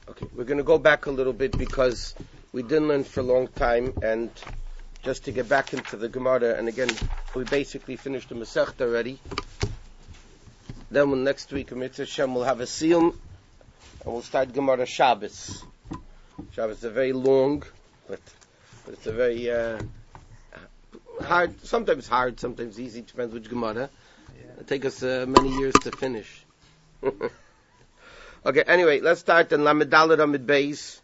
Okay, we're going to go back a little bit because we didn't learn for a long time, and just to get back into the Gemara, and again, we basically finished the Masechta already. Then next week, Mitzvah Shem will have a siyum, and we'll start Gemara Shabbos. Shabbos is a very long, but it's a very hard, sometimes easy, depends which Gemara. It'll take us many years to finish. Okay, anyway, let's start in Lamed Daled Amid Beis.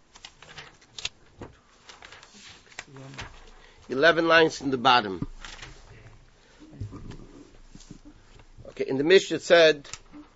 11 lines in the bottom. Okay, in the Mishnah it said,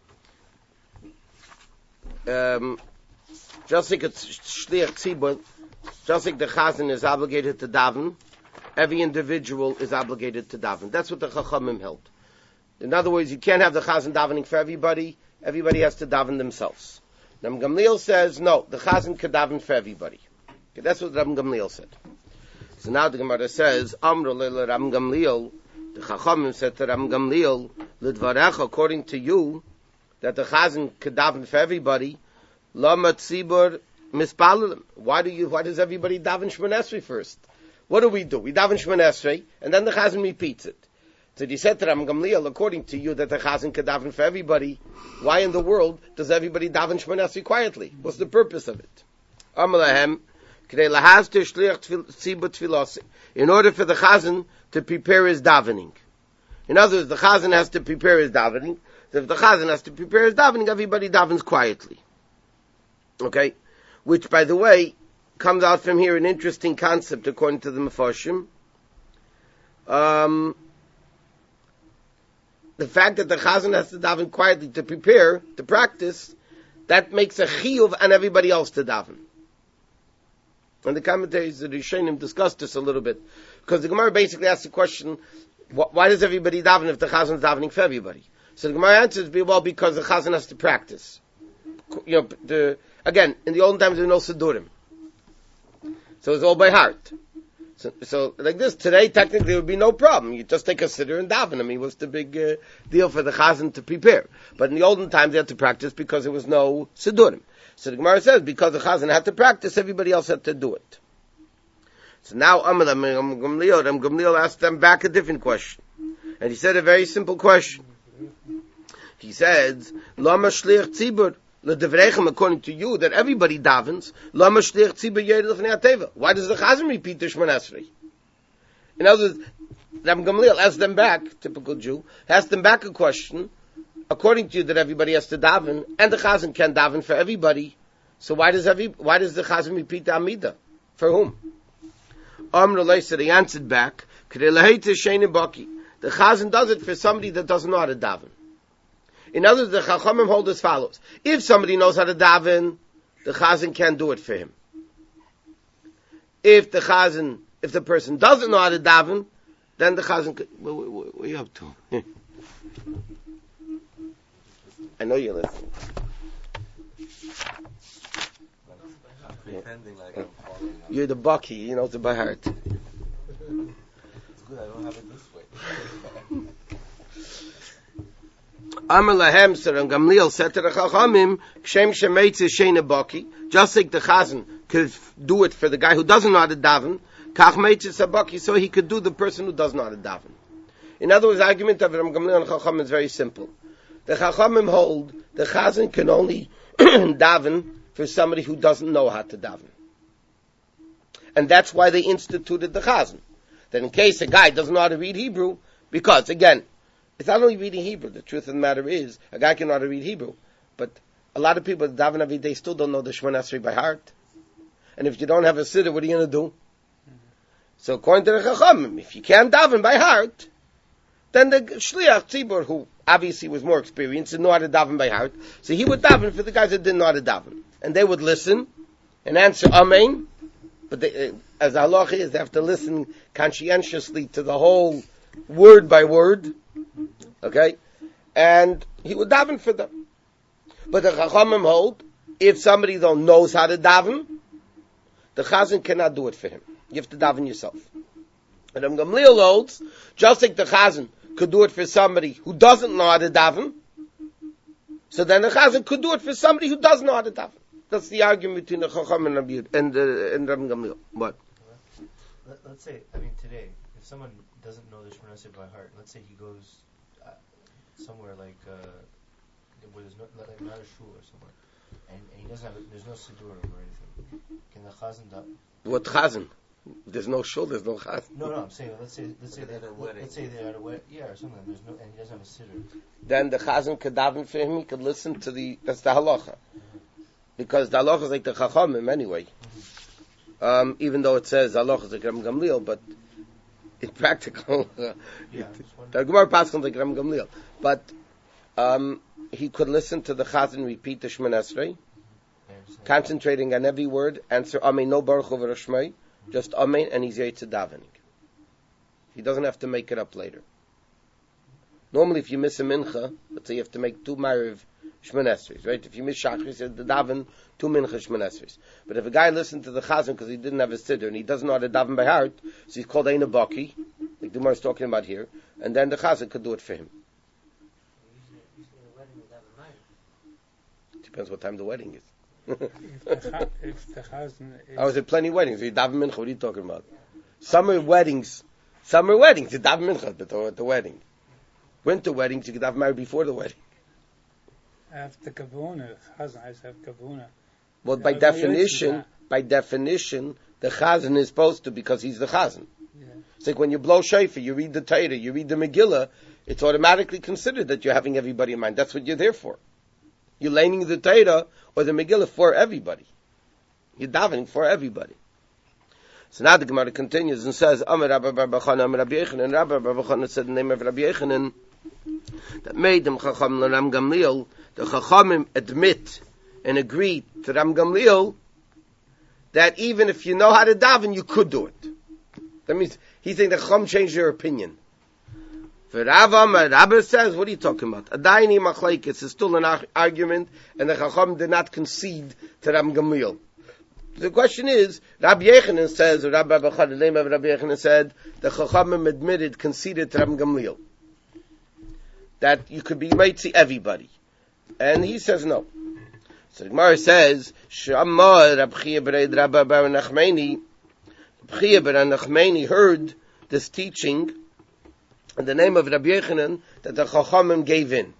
just like it's Shliach Tzibur, just like the Chazan is obligated to daven, every individual is obligated to daven. That's what the Chachamim held. In other words, you can't have the Chazan davening for everybody. Everybody has to daven themselves. Ram Gamliel says, no, the Chazan can daven for everybody. Okay, that's what Ram Gamliel said. So now the Gemara says, Amru leila Ram Gamliel, the Chachamim said to Ram Gamliel, Lidvarecha, according to you, that the Chazan can daven for everybody, Lama Tzibur Mispalalim. Why does everybody daven Shemon Esrei first? What do? We daven Shemon Esrei, and then the Chazan repeats it. So he said to Ram Gamliel, according to you that the Chazan can daven for everybody, why in the world does everybody daven Shemon Esrei quietly? What's the purpose of it? Amalahem, in order for the Chazan to prepare his davening. In other words, the Chazan has to prepare his davening. So if the Chazan has to prepare his davening, everybody davens quietly. Okay? Which, by the way, comes out from here an interesting concept according to the Mefarshim. The fact that the Chazan has to daven quietly to prepare, to practice, that makes a chiyuv on everybody else to daven. And the commentaries, the Rishonim, discussed this a little bit. Because the Gemara basically asks the question, why does everybody daven if the Chazan is davening for everybody? So the Gemara answers, well, because the Chazan has to practice. You know, again, in the olden times there were no Sidurim. So it's all by heart. So like this, today technically there would be no problem. You just take a siddur and daven. I mean, what's the big deal for the Chazan to prepare? But in the olden times they had to practice because there was no Siddurim. So the Gemara says, because the Chazan had to practice, everybody else had to do it. So now Gamliel asked them back a different question. And he said a very simple question. He said, Lama shliach tzibur, l'devrechem, according to you, that everybody davens, Lama shliach tzibur yered l'chnei hateva. Why does the Chazan repeat the Shemon Esrei? In other words, Ram Gamliel asked them back, typical Jew, asked them back a question, according to you that everybody has to daven, and the Chazan can daven for everybody, so why does the Chazan repeat the Amidah? For whom? Amr said, he answered back, the Chazan does it for somebody that doesn't know how to daven. In other words, the Chachamim hold as follows. If somebody knows how to daven, the Chazan can do it for him. If the person doesn't know how to daven, then the Chazan could, what are you up to? I know you're listening. Pretending like I'm following. You're the Bucky, you know it by heart. It's good, I don't have it this way. Amar lahem, so Gamliel said to the Chachamim, Kshem shemeitz sheina Bucky, just like the Chazan could do it for the guy who doesn't know how to daven, kach meitz Bucky, so he could do the person who does know how to daven. In other words, the argument of Ram Gamliel and Chachamim is very simple. The Chachamim hold the Chazan can only daven for somebody who doesn't know how to daven. And that's why they instituted the Chazan. That in case a guy doesn't know how to read Hebrew, because again, it's not only reading Hebrew, the truth of the matter is, a guy can know how to read Hebrew, but a lot of people that daven every day still don't know the Shemon Esrei by heart. And if you don't have a siddur, what are you going to do? So according to the Chachamim, if you can't daven by heart, then the Shliach Tzibur, who obviously was more experienced and knew how to daven by heart, so he would daven for the guys that didn't know how to daven. And they would listen and answer Amen, but they, as the halacha is, they have to listen conscientiously to the whole word by word, okay? And he would daven for them. But the Chachamim hold, if somebody though knows how to daven, the Chazan cannot do it for him. You have to daven yourself. And Gamliel holds, just like the Chazan could do it for somebody who doesn't know how to daven, so then the Chazan could do it for somebody who does know how to daven. That's the argument between the Chacham and Rabbi and Rabbi Gamliel. What? Let's say, today, if someone doesn't know the Shemona Esrei by heart, let's say he goes somewhere like where there's not a shul or somewhere, and he doesn't have there's no siddurim or anything. Can the chazan do? What chazan? There's no shul. There's no chazan. No, I'm saying let's say they're at a wedding. Let's say they're at a wedding, or something. There's no, and he doesn't have a siddur. Then the chazan could daven for him. He could listen to that's the halacha, because the halacha is like the chachamim anyway. Even though it says halacha is like Rabbi Gamliel, but in practical, the Gemara passes like Rabbi Gamliel, but he could listen to the chazan repeat the Shemona Esrei, concentrating on every word, answer Amen, no Baruch Hu v'Rashmei, just Amen, and he's yetz davening. He doesn't have to make it up later. Normally, if you miss a mincha, let's say you have to make 2 Ma'ariv Shemona Esreis, right? If you miss Shachris, you have to daven 2 mincha Shemona Esreis. But if a guy listened to the chazan because he didn't have a siddur and he doesn't know how to daven by heart, so he's called Ein Baki, like the Gemara is talking about here, and then the chazan could do it for him. Depends what time the wedding is. If the chazan is... I was at plenty of weddings. You daven mincha. What are you talking about? Summer weddings. You daven mincha at the wedding. Winter weddings, you could have married before the wedding. After kavuna, chazan has to have kavuna. Well, by definition, the chazan is supposed to, because he's the chazan. Yeah. It's like when you blow shofar, you read the Torah, you read the Megillah, it's automatically considered that you're having everybody in mind. That's what you're there for. You're learning the Torah or the Megillah for everybody. You're davening for everybody. So now the Gemara continues and says, Amar Rabbi Bar Bachana, Amar Rabbi Yechanan, and Rabbi Bar Bachana said the name of Rabbi Yechanan, that made them Chacham Ram Gamliel, the Chachamim admit and agree to Ram Gamliel that even if you know how to daven, you could do it. That means he's saying the Chacham changed their opinion. For Rabbi says, what are you talking about? Adaini Machlaikis is still an argument, and the Chacham did not concede to Ram Gamliel. The question is, Rabbi Yechanan says, or Rabbi Bachad, the name of Rabbi Yechanan said, the Chachamim conceded to Ram Gamliel, that you could be mitzi everybody. And he says no. So the Gemara says, Shama Rab Chia Bereid Rabbi Bar Nachmani, Rab Chia Bar Nachmani heard this teaching in the name of Rabbi Yechanan that the Chachamim gave in.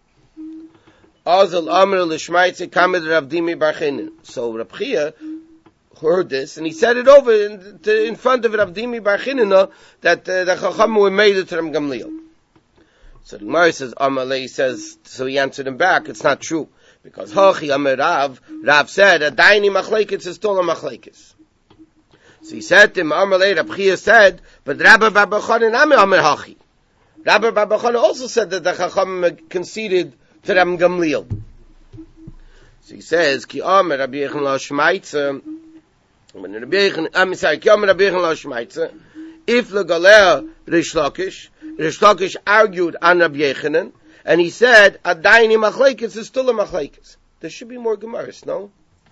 Azal Amr Lishmaitze Kamed Rav Dimi Bar Chinin. So Rab Chia heard this, and he said it over in front of Rav Dimi Bar Chinina that the Chachamim were made it to Ram Gamliel. So the Gemara says, Amalei says, so he answered him back, it's not true. Because Hachi Amar Rav said, Adaini Machlaikis is still a Machlaikis. So he said to him, Amalei, Rab Chia said, but Rabbi Bar Bachana Amar Hachi. Rabbi Bar Bachana also said that the Chachamim conceded to Ram Gamliel. So he says, Ki Amar Rabbi Yechon La Shmaitze, when Rabbi Yechon, Ki Amar Rabbi Yechon La Shmaitze, if Legaleh Rish Lakish argued on Rabbi Yechanan, and he said, Adaini Machlaikis is still a Machlaikis. There should be more Gemaras, no?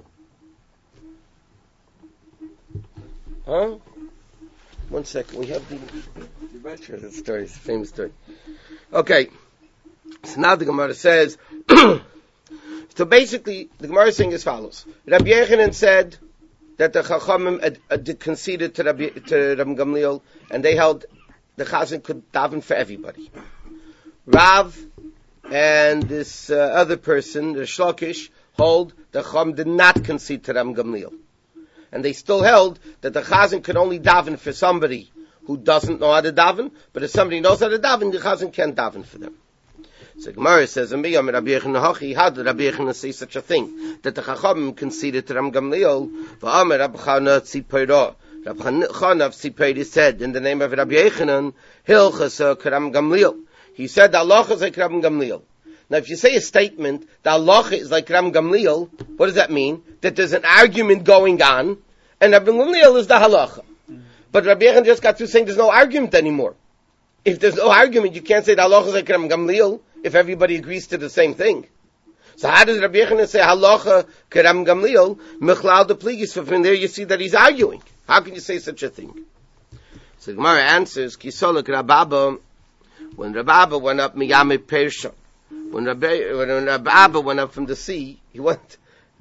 Huh? 1 second, we have the story, it's a famous story. Okay, so now the Gemara says, so basically, the Gemara is saying as follows. Rabbi Yechanan said that the Chachamim conceded to Rabbi Gamliel, and they held the Chazan could daven for everybody. Rav and this other person, the Shlakish, hold the Chacham did not concede to Ram Gamliel. And they still held that the Chazan could only daven for somebody who doesn't know how to daven, but if somebody knows how to daven, the Chazan can't daven for them. So Gemara says, how did Rabbi Yechanan say such a thing? That the Chachamim conceded to Ram Gamliel, V'amar Rab Chana Tzipora. Rab Chana of Tzipora said, in the name of Rabbi Yechanan, Hilchas Ram Gamliel. He said, the halacha is like Ram Gamliel. Now, if you say a statement, the halacha is like Ram Gamliel, what does that mean? That there's an argument going on, and Rabbi Gamliel is the halacha. But Rabbi Yechanan just got through saying there's no argument anymore. If there's no argument, you can't say the halacha is like Ram Gamliel if everybody agrees to the same thing. So how does Rabbi Yechanan say halacha Ram Gamliel? Mechlal de pligis. From there you see that he's arguing. How can you say such a thing? So the Gemara answers, Kisolak Rababa, when Rababa went up Miyame Persha, when Rababa went up from the sea, he went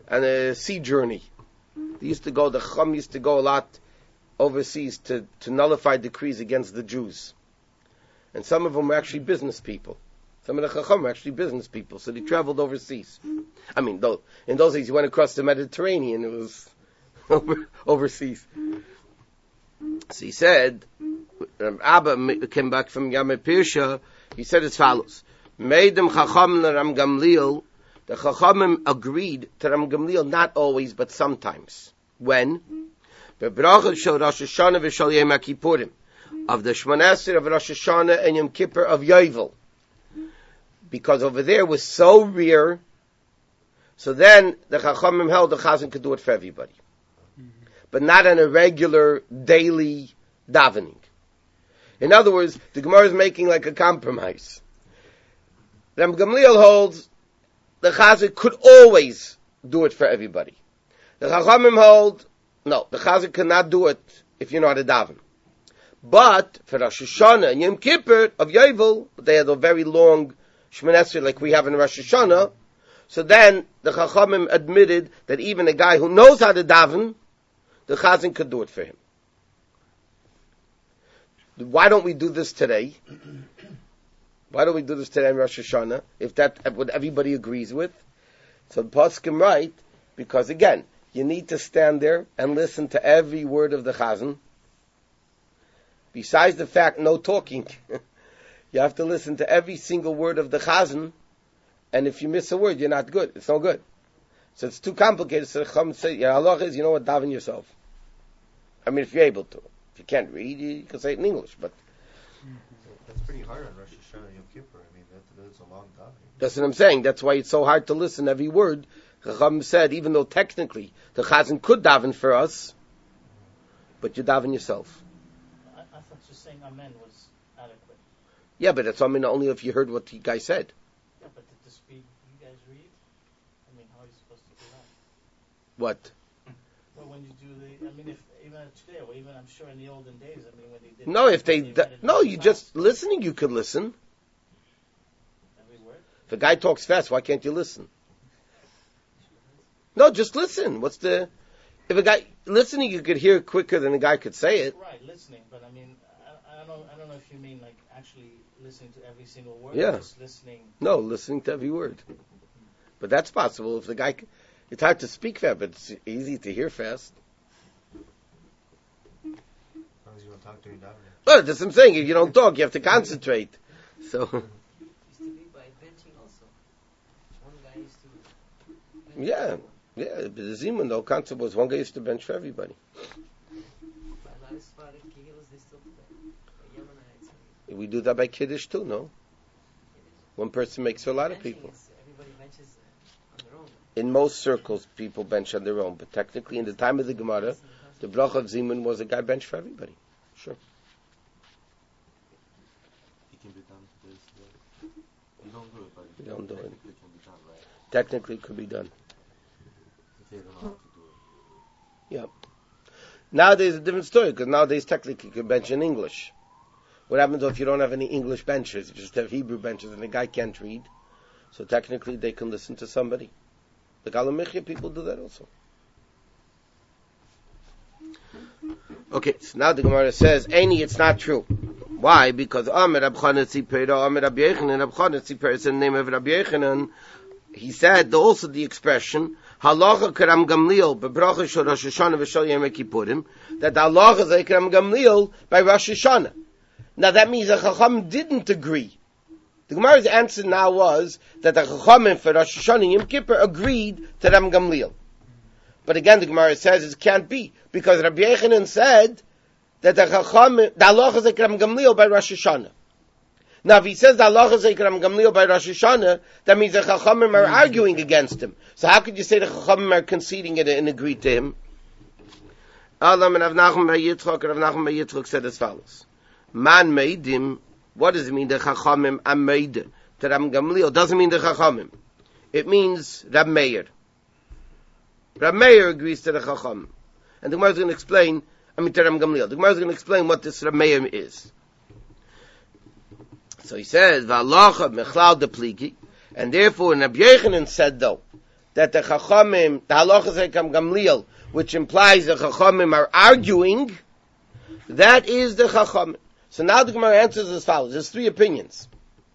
and a sea journey. The Chacham used to go a lot overseas to nullify decrees against the Jews. And some of them were actually business people. Some of the Chacham were actually business people, so they traveled overseas. I mean, though, in those days you went across the Mediterranean, it was overseas. So he said, Abba came back from Yamei Pirsha, he said as follows, Meidem Chacham Ram Gamliel, the Chachamim agreed to Ram Gamliel not always, but sometimes. When? Bebrachot shel Rosh Hashanah v'shel Yom HaKippurim, of the Shmoneh Esrei of Rosh Hashanah and Yom Kippur of Yovel. Because over there was so rare, so then the Chachamim held the Chazan could do it for everybody. But not on a regular, daily davening. In other words, the Gemara is making like a compromise. Ram Gamliel holds the Chazan could always do it for everybody. The Chachamim hold, no, the Chazan cannot do it if you're not a daven. But for Rosh Hashanah and Yom Kippur of Yovel, they had a very long Shmoneh Esrei like we have in Rosh Hashanah. So then the Chachamim admitted that even a guy who knows how to daven, the Chazan could do it for him. Why don't we do this today? Why don't we do this today in Rosh Hashanah? If that's what everybody agrees with. So the Poskim write, because again, you need to stand there and listen to every word of the Chazan. Besides the fact, no talking. You have to listen to every single word of the Chazan, and if you miss a word, you're not good. It's no good. So it's too complicated. So the Chacham say, your halach is, you know what, daven yourself. I mean, if you're able to. If you can't read, you can say it in English, but... That's pretty hard on Rosh Hashanah Yom Kippur. I mean, that's a long davening. That's what I'm saying. That's why it's so hard to listen every word. Chacham said, even though technically the Chazan could daven for us, but you daven yourself. I thought just saying Amen was adequate. Yeah, but it's only if you heard what the guy said. Yeah, but did the speed you guys read? I mean, how are you supposed to do that? What? Well, when you do I mean, if even today, or even I'm sure in the olden days, I mean, when they did. No, if you just listening, you could listen. Every word. If a guy talks fast, why can't you listen? No, just listen. If a guy listening, you could hear quicker than a guy could say it. Right, listening, but I mean, I don't know if you mean like actually listening to every single word. Yeah. Or just listening. No, listening to every word. But that's possible if the guy. It's hard to speak fast, but it's easy to hear fast. As long as you don't talk during davening. Well, that's what I'm saying. If you don't talk, you have to concentrate. So. Used to be by benching also. One guy used to. Yeah. Yeah, but the Zimun, the whole concept was one guy used to bench for everybody. We do that by Kiddush too, no? One person makes for a lot of people. Everybody benches on their own. In most circles, people bench on their own, but technically in the time of the Gemara, the bracha of Zimun was a guy bench for everybody. Sure. It can be done this way. You don't do it, but You don't do it. technically it can be done, right? Technically, it could be done. If they don't know how to do it. Yeah. Nowadays, it's a different story, because nowadays, technically, you can bench in English. What happens if you don't have any English benches? You just have Hebrew benches, and the guy can't read. So technically, they can listen to somebody. The Galamichya people do that also. Okay, so now the Gemara says, Eini, it's not true. Why? Because Amir Rab Chanan Tzipera, Amir Rab Yechanan, Rab Chanan Tzipera is in the name of Rab Yechanan. He said also the expression, Halacha Karam Gamliel, Bebracha Shel Rosh Hashanah V'Shel Yom Kippurim, that the halacha is like Karam Gamliel by Rosh Hashanah. Now that means the Chacham didn't agree. The Gemara's answer now was that the Chachamim for Rosh Hashanah and Yom Kippur agreed to Ram Gamliel. But again, the Gemara says it can't be, because Rabbi Yechanan said that the Chachamim, the halacha is like Ram Gamliel by Rosh Hashanah. Now, if he says the halacha is like Ram Gamliel by Rosh Hashanah, that means the Chachamim are arguing against him. So how could you say the Chachamim are conceding it and agreed to him? Alam and Rav Nachman bar Yitzchak said as follows. Man made him. What does it mean? The Chachamim are made to Ram Gamliel. Doesn't mean the Chachamim. It means Rab Meir. Rab Meir agrees to the Chachamim. And the Gemara is going to explain, to Ram Gamliel. The Gemara is going to explain what this Rab Meir is. So he says, V'alacha mechlal de pligi. And therefore, Rabbi Yechanan said though, that the Chachamim, the Halachas Ekam Gamliel, which implies the Chachamim are arguing, that is the Chachamim. So now the Gemara answers as follows. There's three opinions.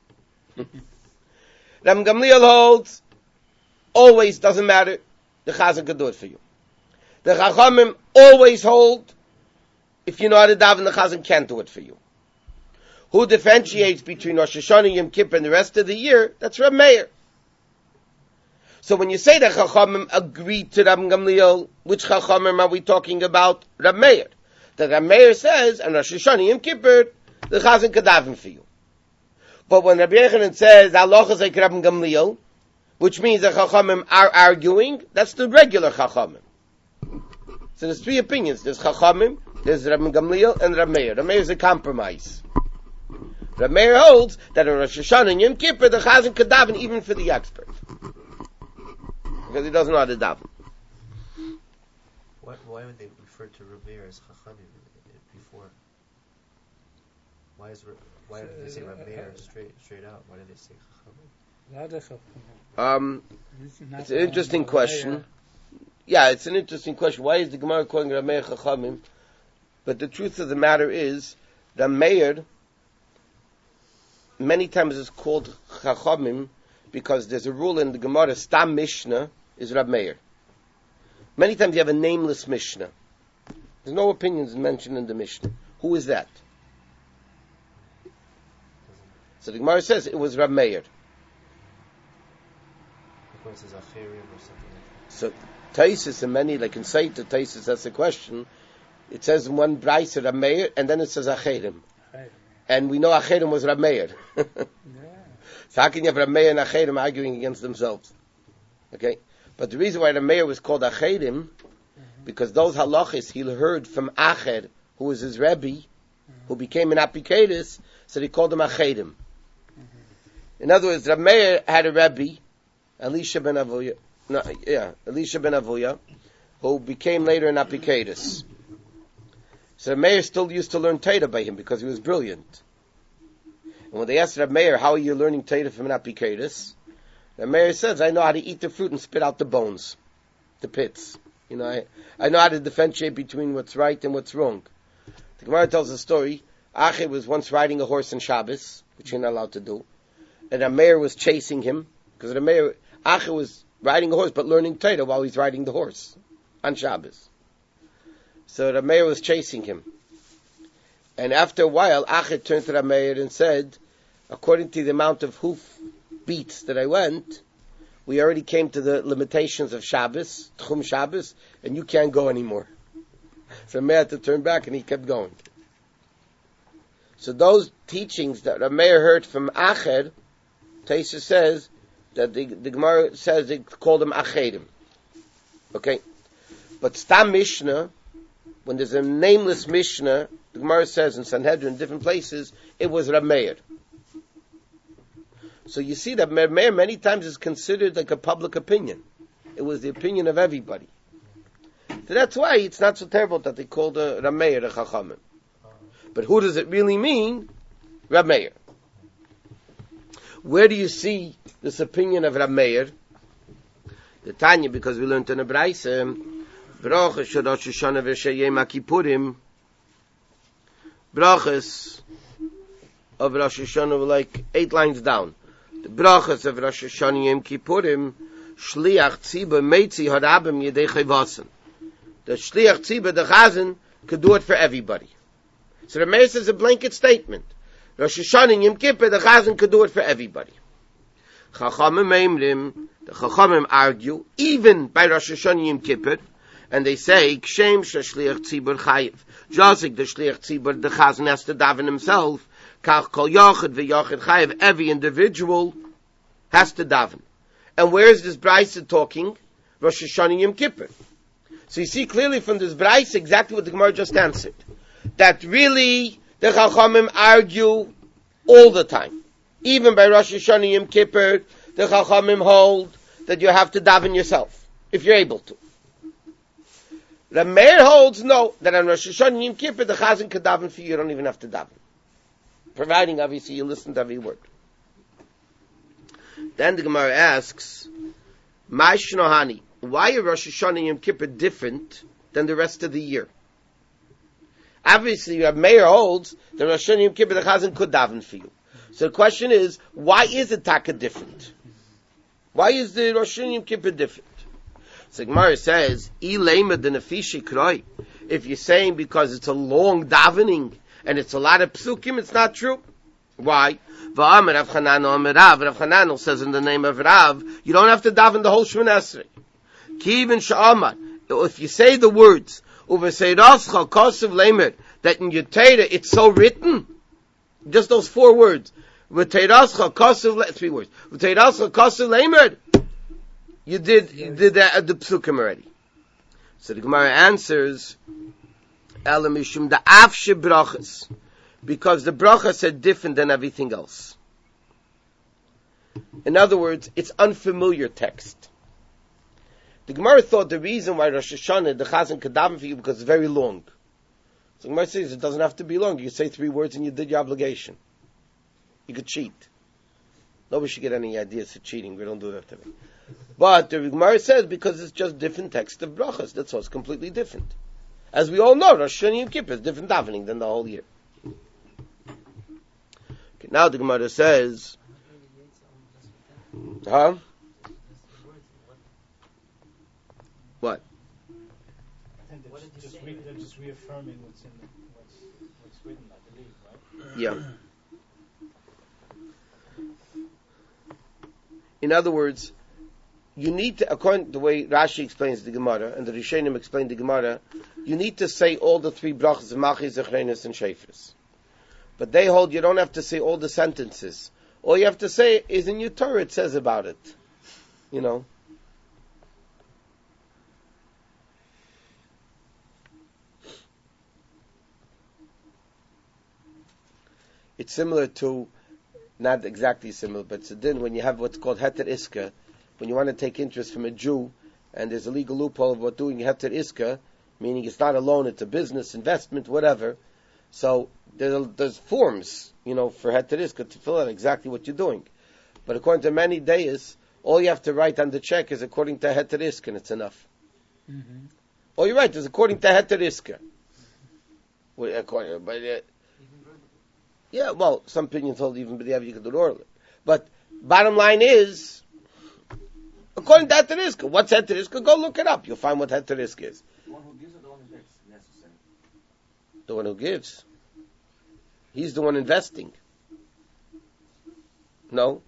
Ram Gamliel holds, always doesn't matter, the Chazan can do it for you. The Chachamim always hold, if you know how to daven, the Chazan can't do it for you. Who differentiates between Rosh Hashanah, Yom Kippur, and the rest of the year? That's Reb Meir. So when you say that Chachamim agreed to Rab Gamliel, which Chachamim are we talking about? Reb Meir. That Reb Meir says, and Rosh Hashanah, Yom Kippur, the Chazan can daven for you. But when Rabbi Yechanan says, Allah is like Rab Gamliel, which means that Chachamim are arguing, that's the regular Chachamim. So there's three opinions. There's Chachamim, there's Rab Gamliel, and Reb Meir. Reb Meir is a compromise. Reb Meir holds that in Rosh Hashanah and Yom Kippur, the Chazan could daven even for the expert. Because he doesn't know how to daven. Why would they refer to Reb Meir as Chachamim before? Why did they say Reb Meir straight out? Why did they say Chachamim? It's an interesting question. Yeah, it's an interesting question. Why is the Gemara calling Reb Meir Chachamim? But the truth of the matter is, Reb Meir many times is called Chachamim because there's a rule in the Gemara, Stam Mishnah is Reb Meir. Many times you have a nameless Mishnah. There's no opinions mentioned in the Mishnah. Who is that? So the Gemara says it was Reb Meir. Because it's Acherim or something like that. So Taisus and many, like in Saita Taisus, that's the question. It says in one Brisa Reb Meir, and then it says Acherim. And we know Acherim was Reb Meir. So how can you have Reb Meir and Acherim arguing against themselves? Okay? But the reason why Reb Meir was called Acherim, because those halachis he heard from Acher, who was his Rebbe, who became an Apikedes, so he called him Acherim. In other words, Reb Meir had a Rebbe, Elisha ben Avuya, who became later an Apikedes. So Reb Meir still used to learn Torah by him because he was brilliant. And when they asked Reb Meir, how are you learning Torah from an Apikedes? Reb Meir says, I know how to eat the fruit and spit out the bones, the pits. You know, I know how to differentiate between what's right and what's wrong. The Gemara tells a story. Acher was once riding a horse on Shabbos, which you're not allowed to do. And Reb Meir was chasing him, because Acher was riding a horse but learning Torah while he's riding the horse on Shabbos. So Reb Meir was chasing him. And after a while, Acher turned to Reb Meir and said, according to the amount of hoof beats that I went, we already came to the limitations of Shabbos, Tchum Shabbos, and you can't go anymore. So Reb Meir had to turn back and he kept going. So those teachings that Reb Meir heard from Acher, Taisa says, that the Gemara says they called them Acherim. Okay? But Stam Mishnah, when there's a nameless Mishnah, the Gemara says in Sanhedrin, different places, it was Reb Meir. So you see that Reb Meir many times is considered like a public opinion. It was the opinion of everybody. So that's why it's not so terrible that they called Reb Meir a Chachamim. But who does it really mean? Reb Meir. Where do you see this opinion of Reb Meir? The Tanya, because we learned in the Braisa, Brachas Rosh Hashanah v'Yom Kippurim. Brachas of Rosh Hashanah were like 8 lines down. The brachas of Rosh Hashanah Yom Kippurim, Shliach Tzibah Meitzi Harabim Yedei Chayvasen. The Shliach Tzibah, the Chazan, could do it for everybody. So the Meir says a blanket statement. Rosh Hashanah and Yom Kippur, the Chazan could do it for everybody. Chachamim Meimrim, the Chachamim argue, even by Rosh Hashanah and Yom Kippur, and they say, Kshem Shliach Tzibur Chayiv. Just like the Shliach Tzibur, the Chazan has to daven himself, Kach Kol Yochid v'Yochid Chayiv, every individual has to daven. And where is this Braisa talking? Rosh Hashanah and Yom Kippur. So you see clearly from this Braisa exactly what the Gemara just answered. That really, the Chachamim argue all the time. Even by Rosh Hashanah and Yom Kippur, the Chachamim hold that you have to daven yourself, if you're able to. The Meir holds no, that on Rosh Hashanah and Yom Kippur, the Chazan can daven for you, you don't even have to daven. Providing, obviously, you listen to every word. Then the Gemara asks, Ma'ishnohani. Why are Rosh Hashanah and Yom Kippur different than the rest of the year? Obviously, you have Meir holds that Rosh Hashanah and Yom Kippur the Chazan could daven for you. So the question is, why is the Taka different? Why is the Rosh Hashanah and Yom Kippur different? So Gemara says, if you're saying because it's a long davening and it's a lot of psukim, it's not true. Why? Rav Chananel says in the name of Rav, you don't have to daven the whole Shemona Esrei. If you say the words, that in your Torah it's so written, just those 4 words, 3 words, you did the psukim already. So the Gemara answers, because the brachas are different than everything else. In other words, it's unfamiliar text. The Gemara thought the reason why Rosh Hashanah, the Chazan could daven for you because it's very long. So the Gemara says it doesn't have to be long. You say 3 words and you did your obligation. You could cheat. Nobody should get any ideas for cheating. We don't do that today. But the Gemara says because it's just different text of brachas. That's all. It's completely different. As we all know, Rosh Hashanah and Yom Kippur is different davening than the whole year. Okay, now the Gemara says, huh? What? I think they're just reaffirming what's written, I believe, right? Yeah. In other words, you need to, according to the way Rashi explains the Gemara, and the Rishonim explain the Gemara, you need to say all the 3 brachas of Machis, Zechrenis, and Shefres. But they hold you don't have to say all the sentences. All you have to say is in your Torah it says about it. You know. It's similar to, not exactly similar, but it's a din when you have what's called Heter Iska, when you want to take interest from a Jew, and there's a legal loophole about doing Heter Iska, meaning it's not a loan, it's a business, investment, whatever. So there's forms, for Heter Iska to fill out exactly what you're doing. But according to many days, all you have to write on the check is according to Heter Iska, and it's enough. Mm-hmm. All you write is according to Heter Iska. Yeah, well, some opinions hold even b'diavad you can do it orally. But bottom line is, according to Heter Iska, what's Heter Iska? Go look it up. You'll find what Heter Iska is. The one who gives or the one who gets necessary? The one who gives. He's the one investing. No?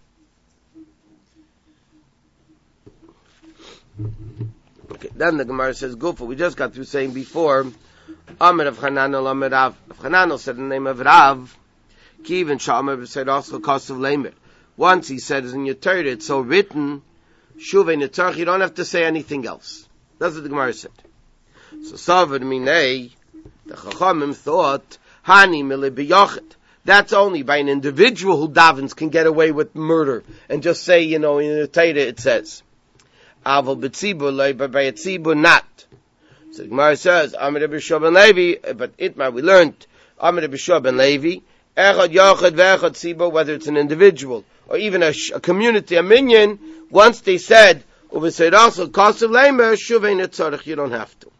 Okay, then the Gemara says, Gufa, we just got through saying before, Amir of Chananel, Amir Rav. Chananel said in the name of Rav, Kivin Shalmer said also cost of Lamer. Once he said in your Torah, it's so written, Shuvei Netzarch, you don't have to say anything else. That's what the Gemara said. So Savar Minei, the Chachamim thought, Hani Mili B'Yochid. That's only by an individual who davens can get away with murder and just say, in the Torah it says, Aval B'Tzibur Lei, but by a Tzibur not. So the Gemara says, Amir B'Shua ben Levi, but Itmar we learned, Amir B'Shua ben Levi, Echad Yochid Ve'echad Tzibur, whether it's an individual or even a community, a minyan, once they said, U'v'seirachel Kosev Leimer, Shuvei Netzarech, you don't have to.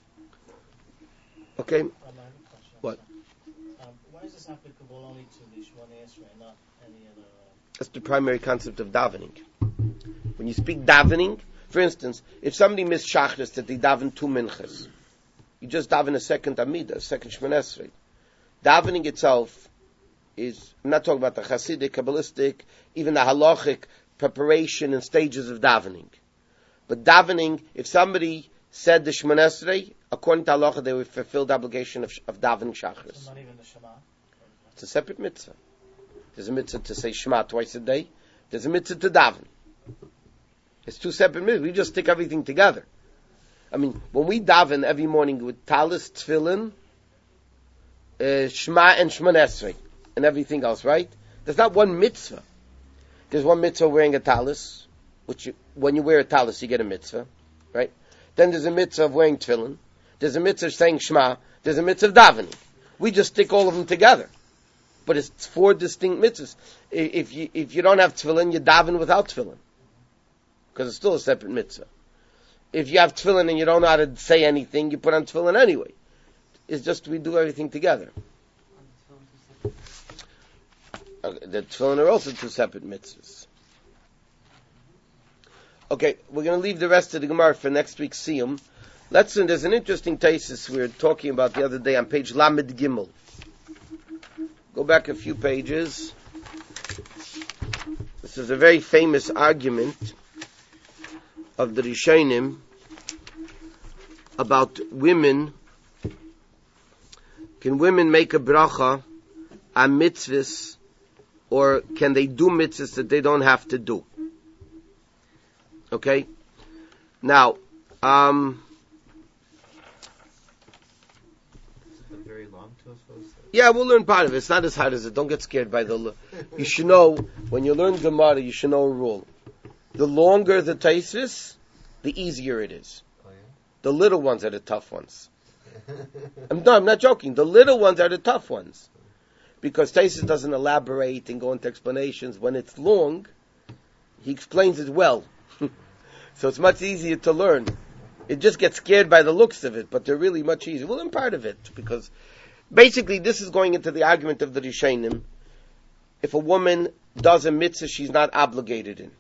Okay? What? Why is this applicable only to the Shemona Esrei and not any other? That's the primary concept of davening. When you speak davening, for instance, if somebody missed Shachris that they daven 2 minchas, you just daven a second Amidah, a second Shemona Esrei. Davening itself is, I'm not talking about the Hasidic, Kabbalistic, even the halachic preparation and stages of davening. But davening, if somebody said the Shemona Esrei, according to halacha, they would fulfill the obligation of davening Shachris. So not even the Shema? It's a separate mitzvah. There's a mitzvah to say Shema twice a day. There's a mitzvah to daven. It's 2 separate mitzvahs. We just stick everything together. I mean, when we daven every morning with talis, tefillin, Shema and Shemona Esrei, and everything else, right? There's not one mitzvah. There's one mitzvah wearing a talis, which when you wear a talis, you get a mitzvah, right? Then there's a mitzvah of wearing tefillin. There's a mitzvah of saying Shema. There's a mitzvah of davening. We just stick all of them together. But it's 4 distinct mitzvahs. If you don't have tefillin, you daven without tefillin. because it's still a separate mitzvah. If you have tefillin and you don't know how to say anything, you put on tefillin anyway. It's just we do everything together. The tefillin are also two separate mitzvahs. Okay, we're going to leave the rest of the Gemara for next week's Siyum. There's an interesting thesis we were talking about the other day on page Lamed Gimel. Go back a few pages. This is a very famous argument of the Rishonim about women. Can women make a bracha on mitzvahs, or can they do mitzvahs that they don't have to do? Okay? Now, very long Tosfos? Yeah, we'll learn part of it. It's not as hard as it. Don't get scared by the... You should know, when you learn Gemara, you should know a rule. The longer the Tosfos, the easier it is. Oh, yeah? The little ones are the tough ones. I'm not joking. The little ones are the tough ones. Because Tosfos doesn't elaborate and go into explanations. When it's long, he explains it well. So it's much easier to learn. It just gets scared by the looks of it, but they're really much easier. Well, I'm part of it, because basically this is going into the argument of the Rishonim. If a woman does a mitzvah she's not obligated in.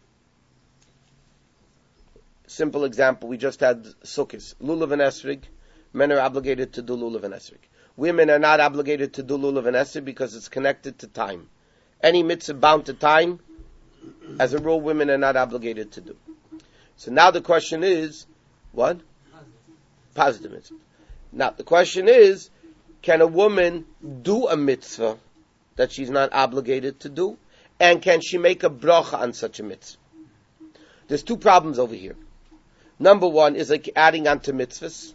Simple example, we just had Sukkos. Lulav and Esrig, men are obligated to do Lulav and Esrig. Women are not obligated to do Lulav and Esrig because it's connected to time. Any mitzvah bound to time, as a rule, women are not obligated to do. So now the question is, what? Positive mitzvah. Now the question is, can a woman do a mitzvah that she's not obligated to do? And can she make a bracha on such a mitzvah? There's two problems over here. Number one is like adding on to mitzvahs.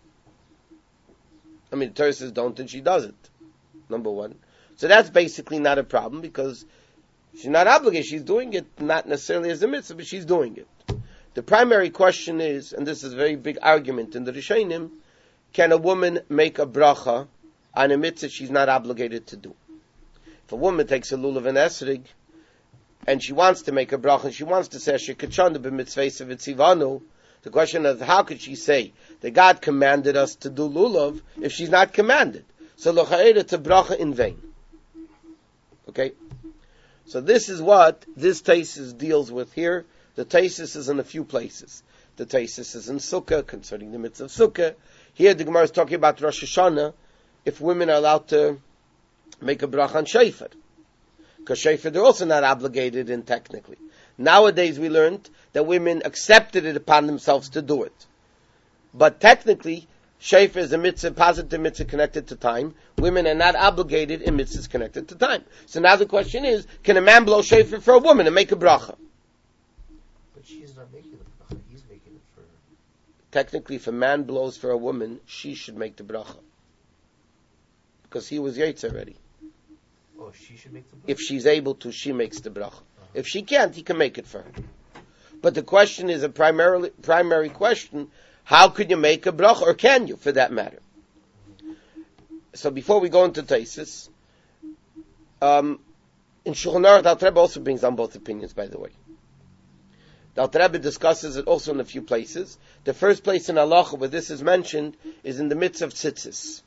I mean, the Torah says don't, and she does it. Number one. So that's basically not a problem, because she's not obligated. She's doing it not necessarily as a mitzvah, but she's doing it. The primary question is, and this is a very big argument in the Rishonim, can a woman make a bracha on a mitzvah she's not obligated to do? If a woman takes a lulav and esrig, and she wants to make a bracha, and she wants to say, Shekachanu b'mitzvayse v'tzivanu, the question is, how could she say that God commanded us to do lulav if she's not commanded? So l'cha'ed, it's a bracha in vain. Okay? So this is what this thesis deals with here. The thesis is in a few places. The thesis is in Sukkah, concerning the mitzvah of Sukkah. Here the Gemara is talking about Rosh Hashanah, if women are allowed to make a bracha on Shofar. Because Shofar they're also not obligated in technically. Nowadays we learned that women accepted it upon themselves to do it. But technically, Shofar is a mitzvah, positive mitzvah connected to time. Women are not obligated in mitzvahs connected to time. So now the question is, can a man blow Shofar for a woman and make a bracha? But she's not making the bracha, he's making it for her. Technically, if a man blows for a woman, she should make the bracha. Because he was yaitz already. Oh, she should make the bracha? If she's able to, she makes the bracha. If she can't, he can make it for her. But the question is a primary question, how could you make a bracha, or can you, for that matter? So before we go into Taisus, in Shulchan Aruch, the Alter Rebbe also brings down both opinions, by the way. The Alter Rebbe discusses it also in a few places. The first place in Halacha where this is mentioned is in the midst of tzitzis.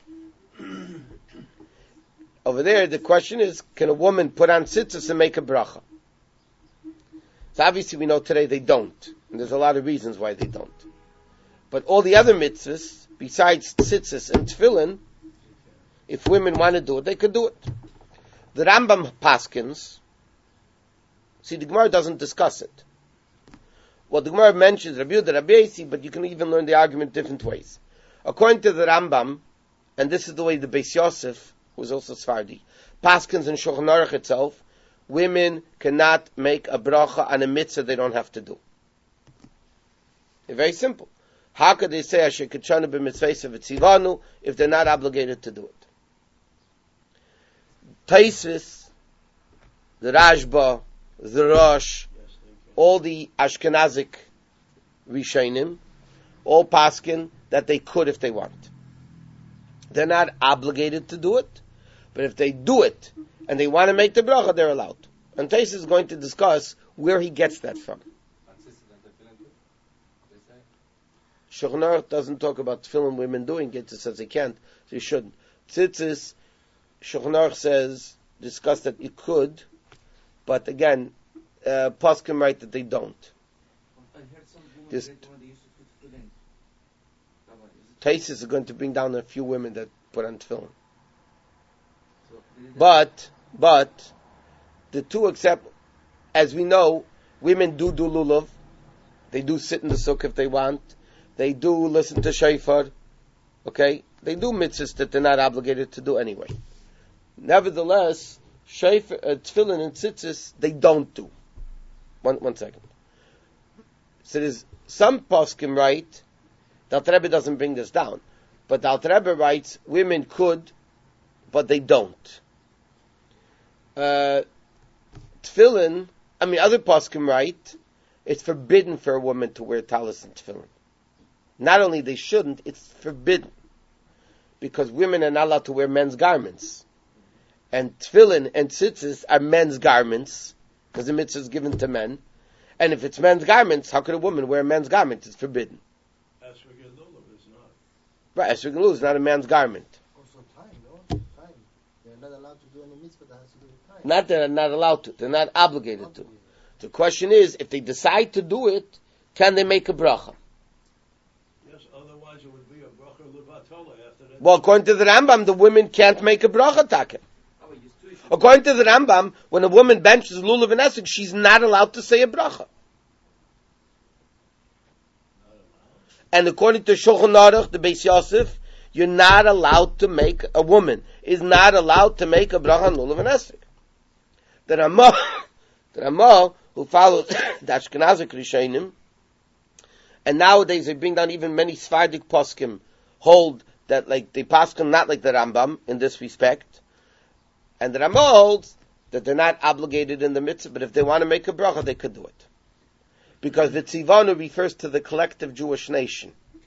Over there, the question is, can a woman put on tzitzis and make a bracha? So obviously we know today they don't. And there's a lot of reasons why they don't. But all the other mitzvahs, besides tzitzis and tefillin, if women want to do it, they could do it. The Rambam paskins, see, the Gemara doesn't discuss it. Well, the Gemara mentions Rabbi Yehuda, Rabbi Yosi, but you can even learn the argument different ways. According to the Rambam, and this is the way the Beis Yosef, who was also Sfardi, paskins and Shulchan Aruch itself, women cannot make a bracha on a mitzvah they don't have to do. It's very simple. How could they say Asher Kachana b'mitzvayse v'tzivanu if they're not obligated to do it? Taisvis, the Rashba, the Rosh, all the Ashkenazic Rishonim, all paskin that they could if they want. They're not obligated to do it, but if they do it and they want to make the bracha, they're allowed. And Taisvis is going to discuss where he gets that from. Shulchan Aruch doesn't talk about tefillin women doing it. It says they can't, so you shouldn't. Tzitzis, Shulchan Aruch says, discuss that you could, but again, poskim write that they don't. I heard some women This- later on they used to put tefillin. Rabbi, is it Taisus is going to bring down a few women that put on tefillin. so? They did that. But, the two except, as we know, women do lulav. They do sit in the sukkah if they want. They do listen to shofar. Okay? They do mitzvahs that they're not obligated to do anyway. Nevertheless, shofar, tefillin and tzitzis, they don't do. One second. So there's some poskim write, the Alter Rebbe doesn't bring this down, but the Alter Rebbe writes, women could, but they don't. Tefillin, other poskim write, it's forbidden for a woman to wear talis and tefillin. Not only they shouldn't, it's forbidden. Because women are not allowed to wear men's garments. And tefillin and tzitzis are men's garments, because the mitzvah is given to men. And if it's men's garments, how could a woman wear men's garments? It's forbidden. Esrog and lulav is not. Right, esrog and lulav is not a man's garment. Also time, no? Time. They're not allowed to do any mitzvah that has to do with time. Not that they're not allowed to, they're not obligated to. The question is, if they decide to do it, can they make a bracha? Yes, otherwise it would be a bracha levatola after that. Well, according to the Rambam, the women can't make a bracha take. Rabbi, you still should- According to the Rambam, when a woman benches lulav and esrog, she's not allowed to say a bracha. And according to Shulchan Aruch, the Beis Yosef, you're not allowed to make, a woman is not allowed to make a bracha on lulav and esrog. The Ramah, who follows the Ashkenazic Rishonim, and nowadays they bring down even many Sephardic poskim, hold that like they poskim not like the Rambam in this respect, and the Ramah holds that they're not obligated in the mitzvah, but if they want to make a bracha, they could do it. Because the tzivanu refers to the collective Jewish nation.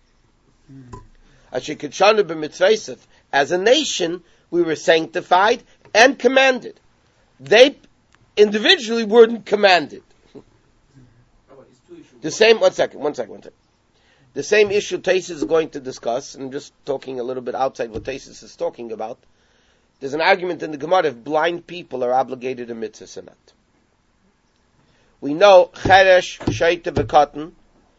As a nation, we were sanctified and commanded. They individually weren't commanded. Rabbi, it's two issues. The same, one second. The same issue Taisus is going to discuss, and I'm just talking a little bit outside what Taisus is talking about. There's an argument in the Gemara if blind people are obligated in mitzvahs or not. We know cheresh, shaita, v'katan.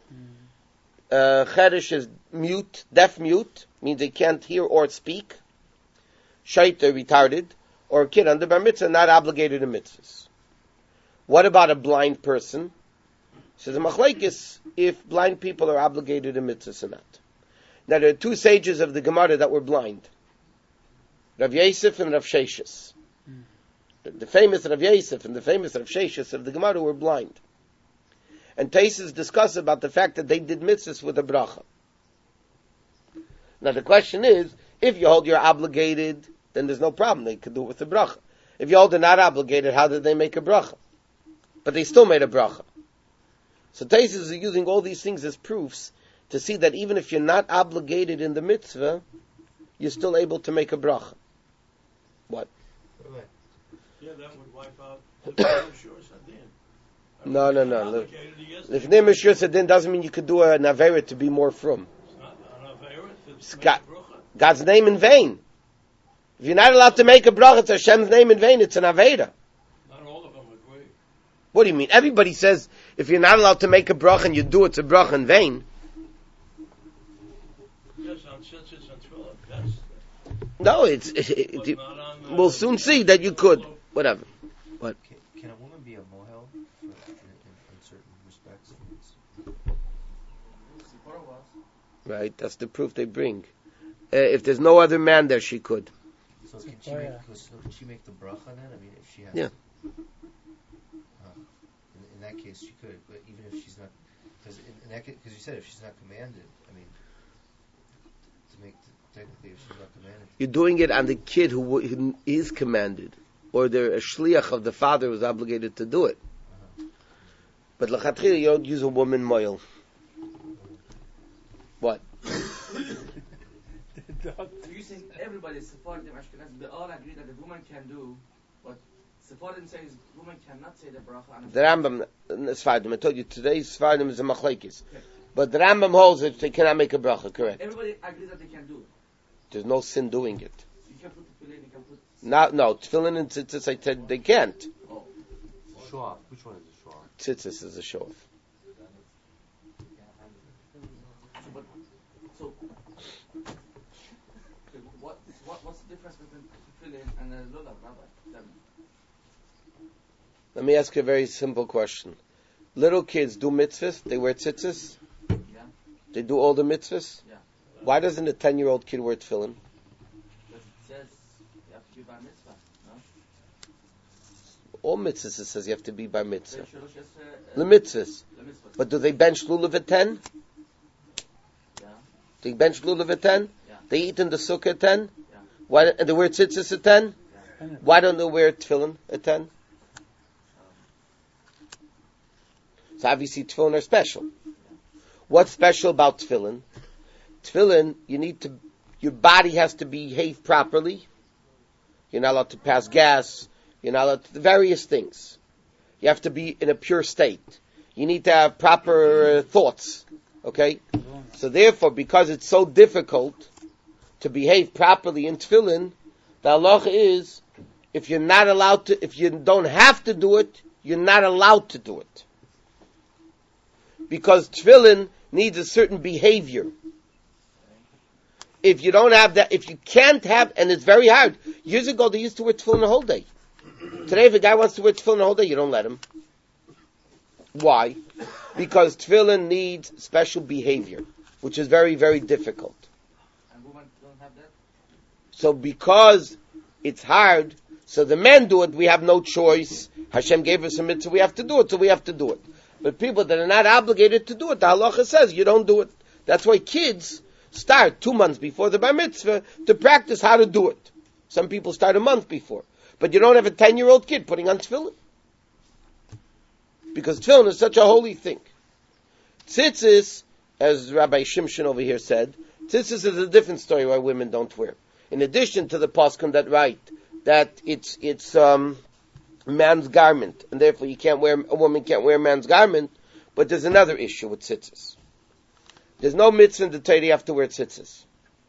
Cheresh is mute, deaf mute, means they can't hear or speak. Shaita, retarded, or a kid under bar mitzvah, not obligated in mitzvahs. What about a blind person? So the machlekes, if blind people are obligated in mitzvahs or not. Now there are two sages of the Gemara that were blind. Rav Yosef and Rav Sheshes. The famous Rav Yosef and the famous Rav Sheshes of the Gemara were blind. And Taisus discuss about the fact that they did mitzvahs with a bracha. Now the question is, if you hold you're obligated, then there's no problem. They could do it with a bracha. If you hold they're not obligated, how did they make a bracha? But they still made a bracha. So Taisus is using all these things as proofs to see that even if you're not obligated in the mitzvah, you're still able to make a bracha. What? Rabbi, Yeah, that would wipe out the Shur Sadin. No. Obligated, yes, If Nim Shur Sadin doesn't mean you could do an Avera to be more frum. it's not an Aveira, it's Scott. make a bracha. God's name in vain. If you're not allowed to make a bracha, it's Hashem's name in vain, it's an Avera. Not all of them agree. What do you mean? Everybody says if you're not allowed to make a bracha and you do it's a bracha in vain. Yes, on Tzitzis and Tefillah, that's... No, but not on, we'll soon see that you could. Whatever. Can a woman be a mohel in certain respects? Sephora was. Right? That's the proof they bring. If there's no other man there, she could. So can she, can she make the bracha then? I mean, if she has... Yeah. In that case, she could, but even if she's not... Because you said if she's not commanded, I mean, to make... Technically, if she's not commanded... You're doing it on the kid who is commanded. Or they're a shliach of the father who's obligated to do it. But l'chatchila, you don't use a woman moil. What? So you saying everybody, Sephardim, Ashkenazim, they all agree that the woman can do, but Sephardim says woman cannot say the bracha. The Rambam, Sephardim, I told you, today's Sephardim is a machlekes. But the Rambam holds that they cannot make a bracha, correct? Everybody agrees that they can do it. There's no sin doing it. You can put tefillin, you can put... No, tefillin and tzitzis, I said they can't. Oh. Show off. Which one is the show off? Tzitzis is a show-off. So, what's the difference between tefillin and a lulav, Rabbi? Let me ask you a very simple question. Little kids do mitzvahs, they wear tzitzis? Yeah. They do all the mitzvahs? Yeah. Why doesn't a 10-year-old kid wear tefillin? Because it says you have to be bar mitzvah, no? All mitzvahs it says you have to be by mitzvah. The The mitzvahs. But do they bench lulav at 10? Yeah. They bench lulav at 10? Yeah. They eat in the sukkah at 10? Yeah. Why, and they wear tzitzis at 10? Yeah. Why don't they wear tefillin at 10? So obviously tefillin are special. What's special about tefillin? Tefillin, your body has to behave properly. You're not allowed to pass gas. You're not allowed to, various things. You have to be in a pure state. You need to have proper thoughts. Okay? So therefore, because it's so difficult to behave properly in tefillin, the halacha is, if you don't have to do it, you're not allowed to do it. Because tefillin needs a certain behavior. If you don't have that, if you can't have, and it's very hard. Years ago, they used to wear tefillin the whole day. Today, if a guy wants to wear tefillin the whole day, you don't let him. Why? Because tefillin needs special behavior, which is very, very difficult. And women don't have that? So because it's hard, so the men do it, we have no choice. Hashem gave us a mitzvah, we have to do it, so we have to do it. But people that are not obligated to do it, the halacha says you don't do it. That's why kids start 2 months before the bar mitzvah to practice how to do it. Some people start a month before. But you don't have a 10-year-old kid putting on tefillin. Because tefillin is such a holy thing. Tzitzis, as Rabbi Shimshon over here said, tzitzis is a different story why women don't wear. In addition to the poskim that write that it's man's garment, and therefore a woman can't wear a man's garment, but there's another issue with tzitzis. There's no mitzvah in the Torah you have to wear tzitzis.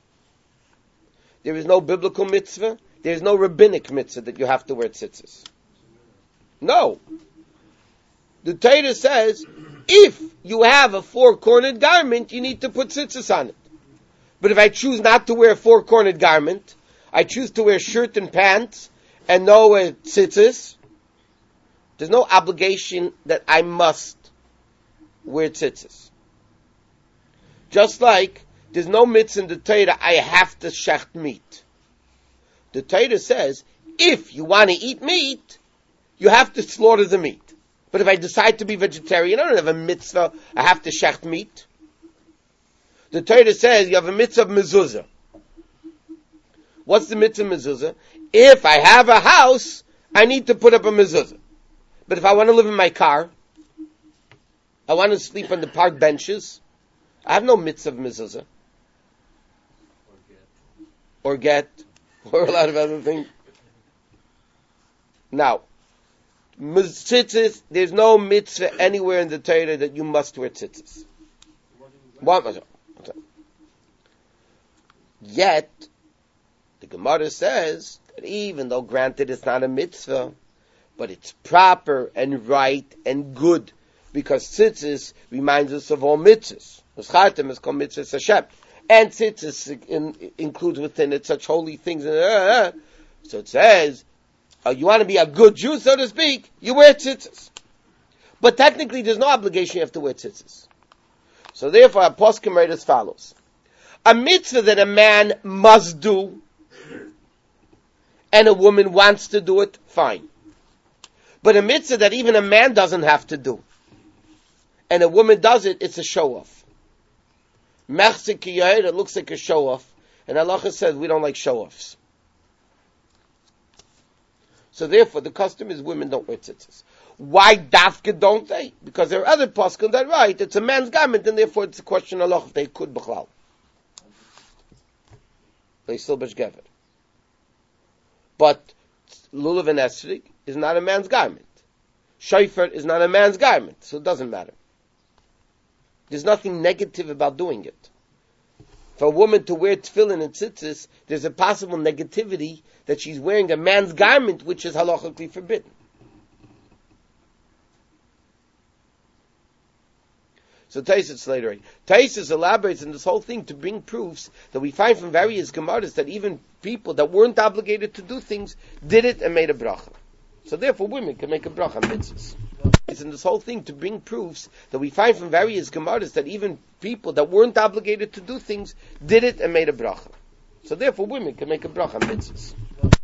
There is no biblical mitzvah, there's no rabbinic mitzvah that you have to wear tzitzis. No. The Torah says, if you have a 4-cornered garment, you need to put tzitzis on it. But if I choose not to wear a 4-cornered garment, I choose to wear shirt and pants, and no tzitzis, there's no obligation that I must wear tzitzis. Just like there's no mitzvah in the Torah I have to shecht meat. The Torah says if you want to eat meat, you have to slaughter the meat. But if I decide to be vegetarian, I don't have a mitzvah. I have to shecht meat. The Torah says you have a mitzvah of mezuzah. What's the mitzvah of mezuzah? If I have a house, I need to put up a mezuzah. But if I want to live in my car, I want to sleep on the park benches, I have no mitzvah of mezuzah. Or get. Or a lot of other things. Now, tzitzis, there's no mitzvah anywhere in the Torah that you must wear tzitzis. Yet, the Gemara says that even though granted it's not a mitzvah, but it's proper and right and good, because tzitzis reminds us of all mitzvahs. Chartem is called mitzvahs Hashem. And tzitzis includes within it such holy things. So it says, you want to be a good Jew, so to speak, you wear tzitzis. But technically there's no obligation you have to wear tzitzis. So therefore our poskim write as follows. A mitzvah that a man must do, and a woman wants to do it, fine. But a mitzvah that even a man doesn't have to do, and a woman does it, it's a show-off. Mechzik kiyayir, it looks like a show-off, and Allah says we don't like show-offs. So therefore, the custom is women don't wear tzitzis. Why dafka don't they? Because there are other poskim that write it's a man's garment, and therefore it's a question of Allah if they could b'chlal. They still b'shgever. But lulav and esrig is not a man's garment. Shofar is not a man's garment, so it doesn't matter. There's nothing negative about doing it. For a woman to wear tefillin and tzitzis, there's a possible negativity that she's wearing a man's garment which is halachically forbidden. So Taisus elaborates on this whole thing to bring proofs that we find from various Gemaras that even people that weren't obligated to do things did it and made a bracha. So therefore women can make a bracha on mitzvahs. It's in this whole thing to bring proofs that we find from various Gemaras that even people that weren't obligated to do things did it and made a bracha. So therefore women can make a bracha on mitzvahs.